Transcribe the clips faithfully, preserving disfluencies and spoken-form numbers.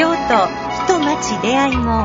京都人町出会い門。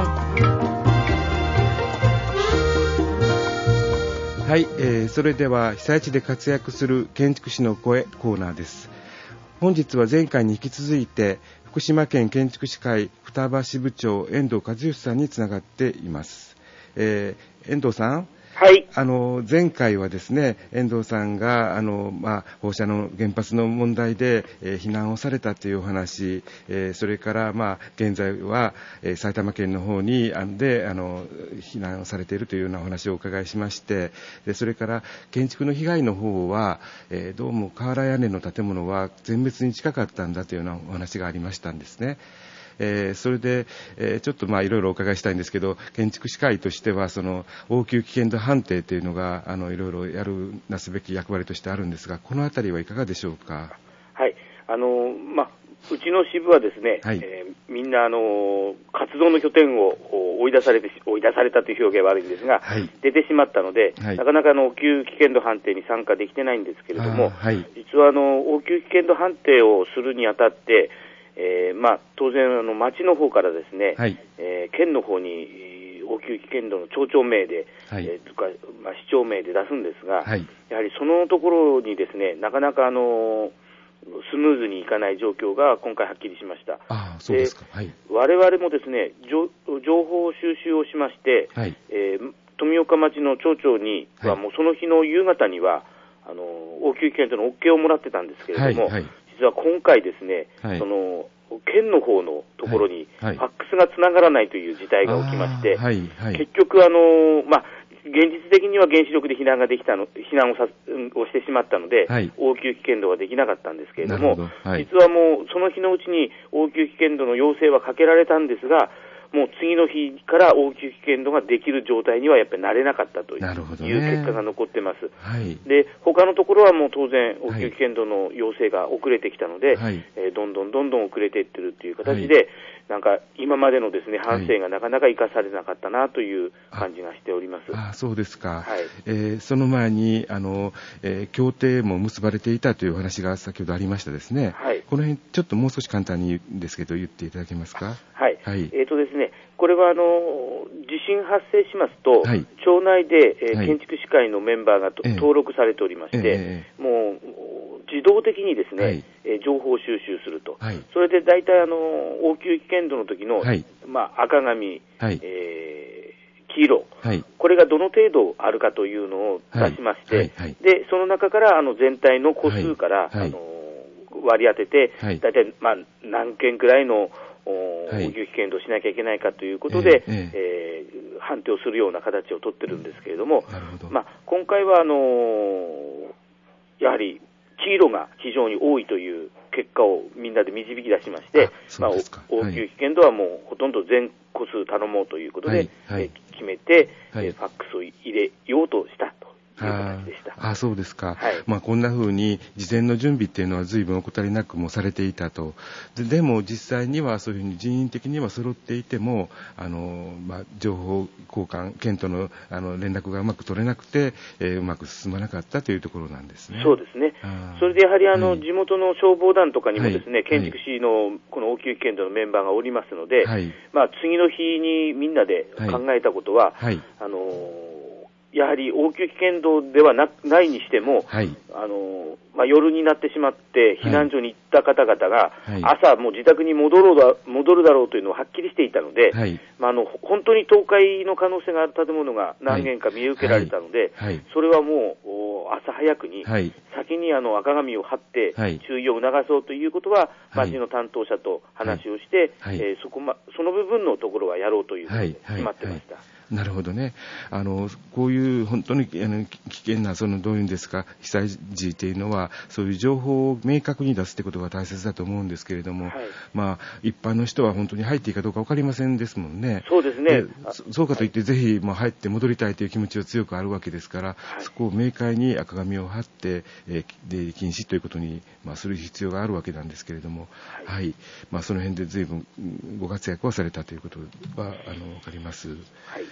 はい、えー、それでは被災地で活躍する建築士の声コーナーです。本日は前回に引き続いて福島県建築士会双葉支部長遠藤和義さんにつながっています。えー、遠藤さん、 はい、 あの前回はですね、遠藤さんがあの、まあ、放射能原発の問題で、えー、避難をされたというお話、えー、それから、まあ、現在は、えー、埼玉県の方にあんであの避難をされているというようなお話をお伺いしまして、でそれから建築の被害の方は、えー、どうも瓦屋根の建物は全滅に近かったんだというようなお話がありましたんですね。えー、それで、えー、ちょっとまあいろいろお伺いしたいんですけど、建築士会としてはその応急危険度判定というのがあのいろいろやるなすべき役割としてあるんですが、このあたりはいかがでしょうか。 はい、あのまあうちの支部はですね、はい、えー、みんなあの活動の拠点を追い出されて追い出されたという表現は悪いんですが、はい、出てしまったので、はい、なかなかの応急危険度判定に参加できてないんですけれども、はい、実はあの応急危険度判定をするにあたってえーまあ、当然あの町の方からですね、はい、えー、県の方に応急危険度の町長名で、はい、えー、とかまあ、市長名で出すんですが、はい、やはりそのところにですね、なかなかあのスムーズにいかない状況が今回はっきりしました。 ああ、そうですか。はい、 我々もですね、情報収集をしまして、はい、えー、富岡町の町長には、はい、もうその日の夕方にはあの応急危険度の OK をもらってたんですけれども、はいはい、実は今回ですね、はい、その県の方のところにファックスがつながらないという事態が起きまして、はいはい、結局あの、まあ、現実的には原子力で避難ができたの避難をさをしてしまったので、はい、応急危険度はできなかったんですけれども、どはい、実はもうその日のうちに応急危険度の要請はかけられたんですが、もう次の日から応急危険度ができる状態にはやっぱりなれなかったという結果が残ってます。はい、で他のところはもう当然応急危険度の要請が遅れてきたので、はい、えー、どんどんどんどん遅れていってるという形で、はい、なんか今までのですね反省がなかなか生かされなかったなという感じがしております。 ああ、そうですか。はい、えー、その前にあの、えー、協定も結ばれていたというお話が先ほどありましたですね。はい、この辺ちょっともう少し簡単にですけど言っていただけますか。 はい、はい、えーとですね、これはあの地震発生しますと、はい、町内で、えーはい、建築士会のメンバーが、えー、登録されておりまして、えー、もう自動的にですね、はい、えー、情報収集すると、はい、それで大体あの応急危険度の時の、はい、まあ、赤紙、はい、えー、黄色、はい、これがどの程度あるかというのを出しまして、はいはいはい、でその中からあの全体の個数から、はい、あの割り当てて、はい、大体、まあ、何件くらいの応急危険度をしなきゃいけないかということで、えーえー、判定をするような形をとってるんですけれども、どまあ、今回はあのー、やはり黄色が非常に多いという結果をみんなで導き出しまして、まあ、応急危険度はもうほとんど全個数頼もうということで、はいはい、えー、決めて、はい、えー、ファックスを入れようとしたと。 ああ、そうですか。はい、まあ、こんな風に事前の準備っていうのは随分怠りなくもされていたと。で、でも実際にはそういうふうに人員的には揃っていても、あの、まあ、情報交換、県とのあの連絡がうまく取れなくて、えー、うまく進まなかったというところなんですね。 そうですね。それでやはりあの、はい、地元の消防団とかにもですね、はい、建築士のこの応急危険度のメンバーがおりますので、はい、まあ、次の日にみんなで考えたことは、はいはい、あのやはり応急危険度では な, ないにしても、はい、あのまあ、夜になってしまって避難所に行った方々が、はい、朝もう自宅に戻るだ戻るだろうというのははっきりしていたので、はい、まあ、あの本当に倒壊の可能性がある建物が何軒か見受けられたので、はいはい、それはもう朝早くに、はい、先にあの赤紙を貼って注意を促そうということは、はい、町の担当者と話をして、はいはい、えー、そこま、その部分のところはやろうということで決まってました。はいはいはい、 なるほどね。あのこういう本当にあの危険なそのどういうんですか、被災時というのはそういう情報を明確に出すってことが大切だと思うんですけれども、はい、まあ一般の人は本当に入っていいかどうか分かりませんですもんね。 そうですね。 そ, そうかといって、はい、ぜひまあ入って戻りたいという気持ちは強くあるわけですから、はい、そこを明快に赤紙を貼って、えー、出入り禁止ということに、まあ、する必要があるわけなんですけれども、はい、はい、まあ、その辺で随分ご活躍をされたということはあの分かります。はい、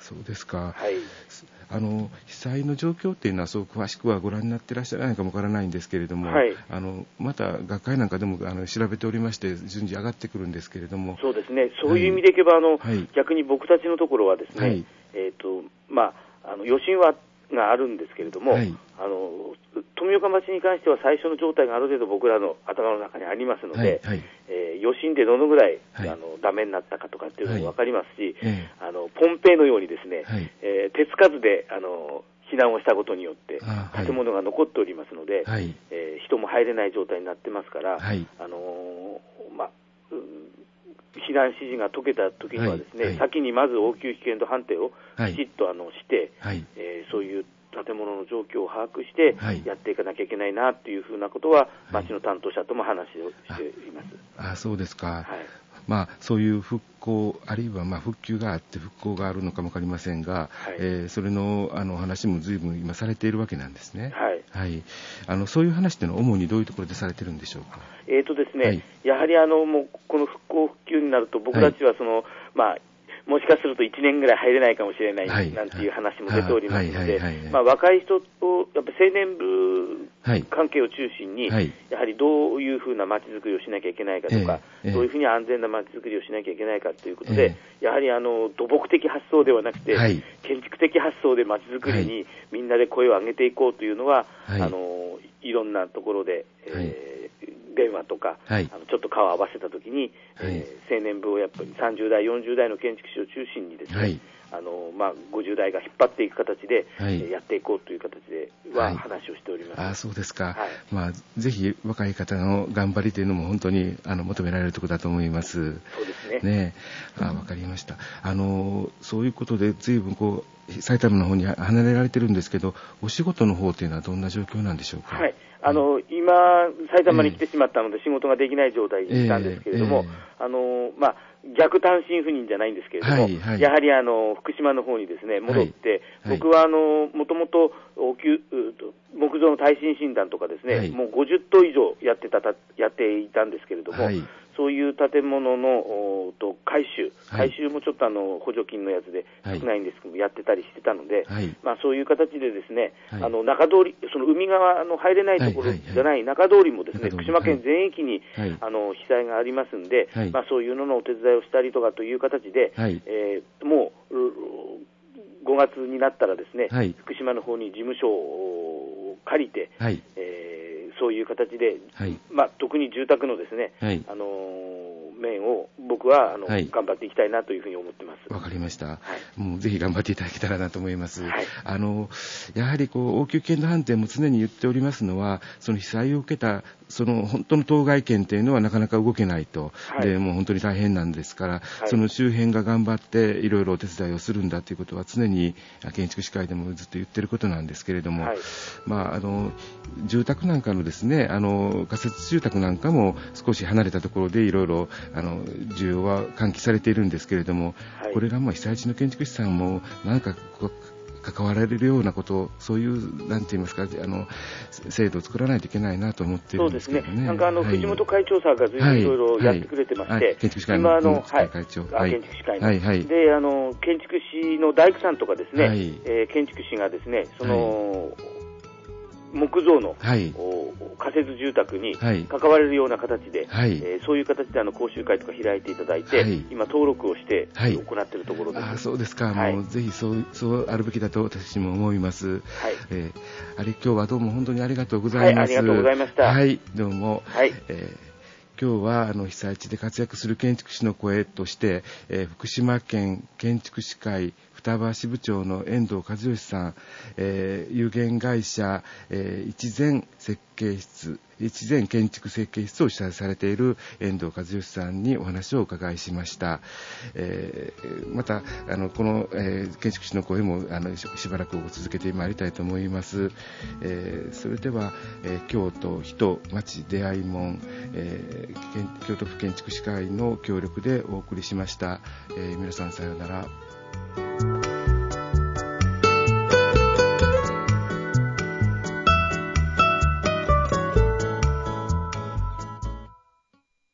そうですか。 はい、 あの被災の状況っていうのはそう詳しくはご覧になってらっしゃらないかもわからないんですけれども、 はい、 あのまた学会なんかでもあの調べておりまして順次上がってくるんですけれども、 そうですね、そういう意味でいけば、あのはい、 逆に僕たちのところはですね、はい、えーとまあ、あの余震はがあるんですけれども、はい、あの富岡町に関しては最初の状態がある程度僕らの頭の中にありますので、はいはい、えー、余震でどのぐらい、はい、あのダメになったかとかっていうのも分かりますし、はい、あのポンペイのようにですね、はい、えー、手つかずであの避難をしたことによって建物が残っておりますので、はい、えー、人も入れない状態になってますから、はい、あのーま、避難指示が解けた時にはですね、はいはい、先にまず応急危険度判定をきちっとあのして、はい、えー、そういう建物の状況を把握してやっていかなきゃいけないなというふうなことは、はい、町の担当者とも話をしています。 ああ、そうですか。はい、まあ、そういう復興あるいはまあ復旧があって復興があるのかも分かりませんが、はい、えー、それのあの話も随分今されているわけなんですね。はいはい、あのそういう話というのは主にどういうところでされているんでしょうか。 えーとですね、はい、やはりあのもうこの復興復旧になると僕たちはその、はい、まあもしかするといちねんぐらい入れないかもしれないなんていう話も出ておりますので、若い人とやっぱ青年部関係を中心に、はい、やはりどういうふうな街づくりをしなきゃいけないかとか、えー、どういうふうに安全な街づくりをしなきゃいけないかということで、えー、やはりあの土木的発想ではなくて、はい、建築的発想で街づくりにみんなで声を上げていこうというのは、はい、あのいろんなところで、えーはい、電話とか、はい、あのちょっと顔を合わせたときに、はい、えー、青年部をやっぱりさんじゅう代よんじゅう代の建築士を中心にですね、はい、あのまあ、ごじゅう代が引っ張っていく形で、はい、やっていこうという形では話をしております。 はい、あ、そうですか。はい、まあ、ぜひ若い方の頑張りというのも本当にあの求められるところだと思います。 そうですね。 ね、あ、わかりました。あのそういうことで随分こう埼玉の方に離れられてるんですけど、お仕事の方というのはどんな状況なんでしょうか。 はい、あの今埼玉に来てしまったので仕事ができない状態にいたんですけれども、えーえー、あのまあ逆単身赴任じゃないんですけれども、はいはい、やはりあの福島の方にですね戻って、はい、僕はあのもともと木造の耐震診断とかですね、はい、もうごじゅっ棟以上やってたやっていたんですけれども、はい、そういう建物のと改修、改修もちょっとあの補助金のやつで少ないんですけども、やってたりしてたので、はい、まあ、そういう形でですね、はい、あの中通り、その海側の入れないところじゃない中通りもですね、福島県全域に、はい、あの被災がありますんで、はい、まあ、そういうののお手伝いをしたりとかという形で、はい、えー、もうごがつになったらですね、はい、福島の方に事務所を借りて、はい、えー、そういう形で、はい、まあ、特に住宅のですね、はい、あのー、面を僕はあの、はい、頑張っていきたいなというふうに思ってます。 わかりました、はい、もうぜひ頑張っていただけたらなと思います。はい、あのやはりこう応急危険度判定も常に言っておりますのは、その被災を受けたその本当の当該県というのはなかなか動けないと、はい、でもう本当に大変なんですから、はい、その周辺が頑張っていろいろお手伝いをするんだということは常に建築士会でもずっと言ってることなんですけれども、はい、まあ、あの住宅なんかのですね、あの仮設住宅なんかも少し離れたところでいろいろあの需要は喚起されているんですけれども、はい、これがまあ被災地の建築士さんもなんかこう関わられるようなこと、そういうなんて言いますか、あの制度を作らないといけないなと思っているんですけどね。そうですね。なんかあの、はい、 藤本会長さんがずいぶんいろいろやってくれてまして、はいはい、 建築士会の今あの、 はい、会長、 はい、建築士会の、はいはい、であの建築士の大工さんとかですね、はい、えー、建築士がですね、その、はい、木造の、はい、仮設住宅に関われるような形で、はい、えー、そういう形であの講習会とか開いていただいて、はい、今登録をして行っているところです。はい、 あ、そうですか。はい、もうぜひそう、そうあるべきだと私も思います。はい、えー、あれ今日はどうも本当にありがとうございます。 はい、ありがとうございました。 はい、どうも。はい、えー、今日はあの被災地で活躍する建築士の声として、えー、福島県建築士会双葉支部長の遠藤和義さん、えー、有限会社、えー、一前設計室一前建築設計室を主催されている遠藤和義さんにお話をお伺いしました。えー、またあのこの、えー、建築士の声もあの し, しばらく続けてまいりたいと思います。えー、それでは、えー、京都人町出会い門、えー、京都府建築士会の協力でお送りしました。えー、皆さんさようなら。